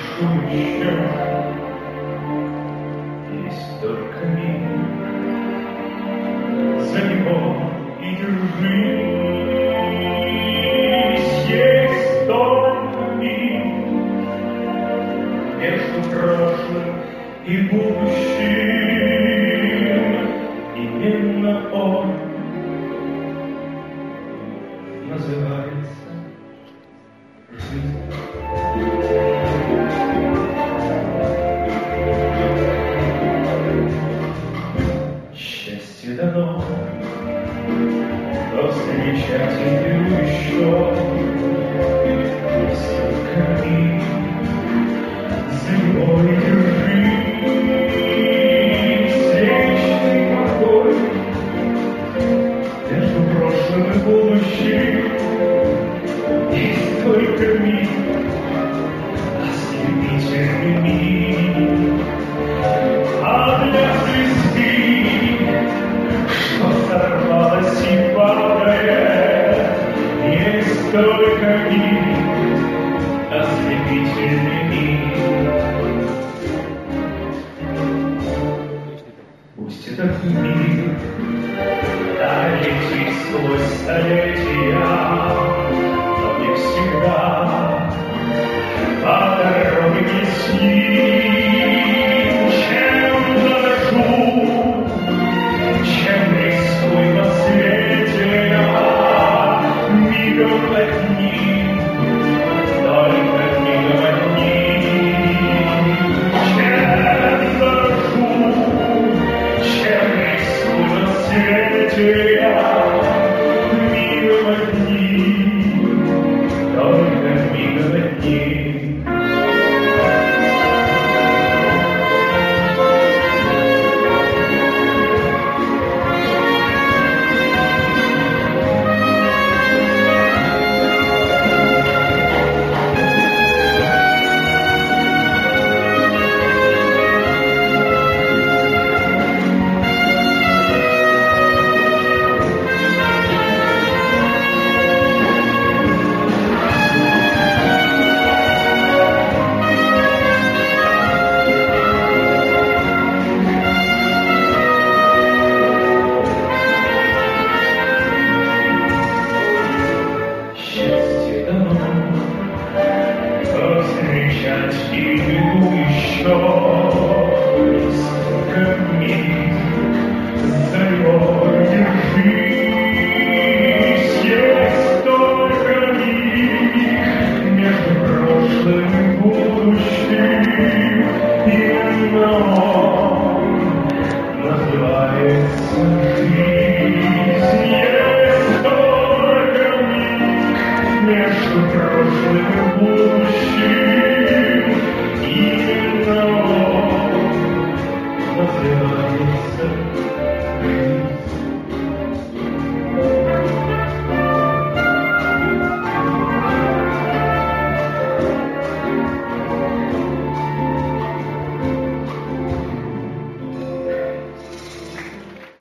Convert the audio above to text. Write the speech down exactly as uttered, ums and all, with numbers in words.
еще есть только мир, за него и держись, есть только мир между прошлым и будущим, именно он называется жизнь. Счастье дано, но встречать ее еще есть только миг, за него и держись, вечный покой между прошлым и будущим. Есть только миг, ослепительный миг, а для звезды, что сорвалась и падает, есть только миг, ослепительный миг. Пусть этот миг долетит сквозь столетия,